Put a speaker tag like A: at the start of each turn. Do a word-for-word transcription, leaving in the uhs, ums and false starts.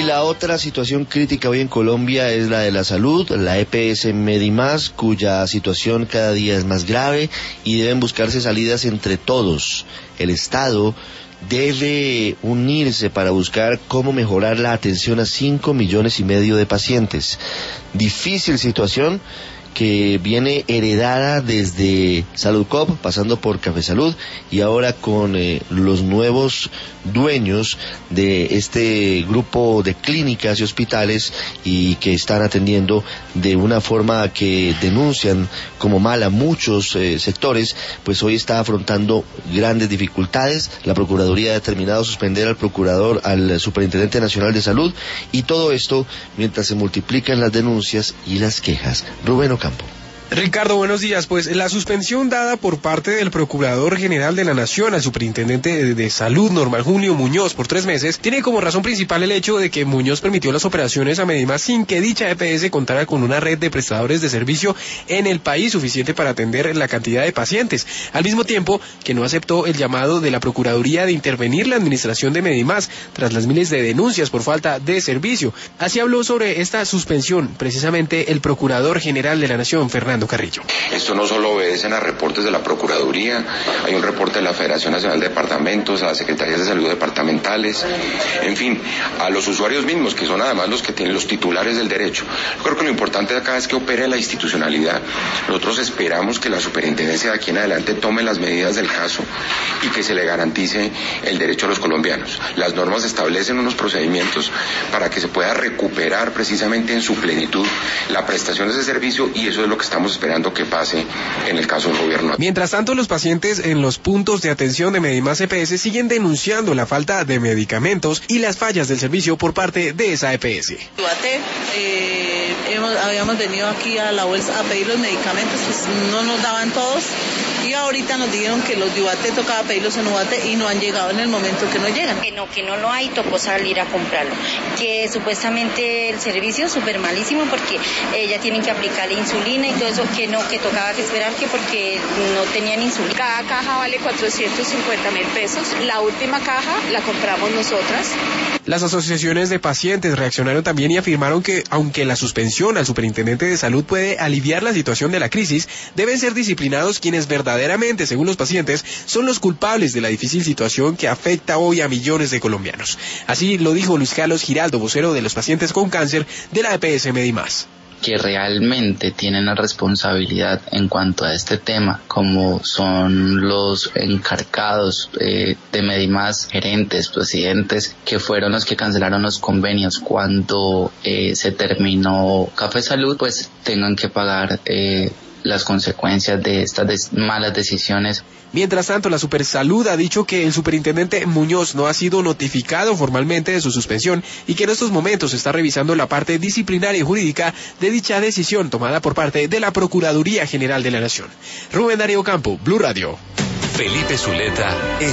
A: la otra situación crítica hoy en Colombia es la de la salud, la E P S Medimás, cuya situación cada día es más grave y deben buscarse salidas entre todos. El Estado debe unirse para buscar cómo mejorar la atención a cinco millones y medio de pacientes. Difícil situación que viene heredada desde Saludcop, pasando por Café Salud, y ahora con eh, los nuevos dueños de este grupo de clínicas y hospitales, y que están atendiendo de una forma que denuncian como mala muchos eh, sectores, pues hoy está afrontando grandes dificultades. La Procuraduría ha determinado suspender al procurador, al Superintendente Nacional de Salud, y todo esto mientras se multiplican las denuncias y las quejas. Rubén Ocampo.
B: Ricardo, buenos días. Pues la suspensión dada por parte del Procurador General de la Nación al Superintendente de, de Salud, Normal Junio Muñoz, por tres meses, tiene como razón principal el hecho de que Muñoz permitió las operaciones a Medimás sin que dicha E P S contara con una red de prestadores de servicio en el país suficiente para atender la cantidad de pacientes, al mismo tiempo que no aceptó el llamado de la Procuraduría de intervenir la administración de Medimás tras las miles de denuncias por falta de servicio. Así habló sobre esta suspensión precisamente el Procurador General de la Nación, Fernando Carrillo.
C: Esto no solo obedece a reportes de la Procuraduría, hay un reporte de la Federación Nacional de Departamentos, a las Secretarías de Salud departamentales, en fin, a los usuarios mismos, que son además los que tienen los titulares del derecho. Yo creo que lo importante acá es que opere la institucionalidad. Nosotros esperamos que la superintendencia de aquí en adelante tome las medidas del caso y que se le garantice el derecho a los colombianos. Las normas establecen unos procedimientos para que se pueda recuperar precisamente en su plenitud la prestación de ese servicio, y eso es lo que estamos esperando que pase en el caso del gobierno.
B: Mientras tanto, los pacientes en los puntos de atención de Medimás E P S siguen denunciando la falta de medicamentos y las fallas del servicio por parte de esa E P S.
D: Duarte, eh, hemos, habíamos venido aquí a la bolsa a pedir los medicamentos, pues no nos daban todos, y ahorita nos dijeron que los de Duarte tocaba pedirlos en Duarte y no han llegado en el momento que no llegan.
E: Que no, que no lo hay, tocó salir a comprarlo. Que supuestamente el servicio es súper malísimo porque eh, ya tienen que aplicar insulina y todo eso, que no, que tocaba que esperar que porque no tenían insulina.
F: Cada caja vale cuatrocientos cincuenta mil pesos. La última caja la compramos nosotras.
B: Las asociaciones de pacientes reaccionaron también y afirmaron que, aunque la suspensión al Superintendente de Salud puede aliviar la situación de la crisis, deben ser disciplinados quienes verdaderamente, según los pacientes, son los culpables de la difícil situación que afecta hoy a millones de colombianos. Así lo dijo Luis Carlos Giraldo, vocero de los pacientes con cáncer de la E P S Medimás.
G: Que realmente tienen la responsabilidad en cuanto a este tema, como son los encargados eh, de Medimás, gerentes, presidentes, que fueron los que cancelaron los convenios cuando eh, se terminó Café Salud, pues tengan que pagar eh, las consecuencias de estas des- malas decisiones.
B: Mientras tanto, la Supersalud ha dicho que el superintendente Muñoz no ha sido notificado formalmente de su suspensión y que en estos momentos está revisando la parte disciplinaria y jurídica de dicha decisión tomada por parte de la Procuraduría General de la Nación. Rubén Darío Campo, Blue Radio.
H: Felipe Zuleta es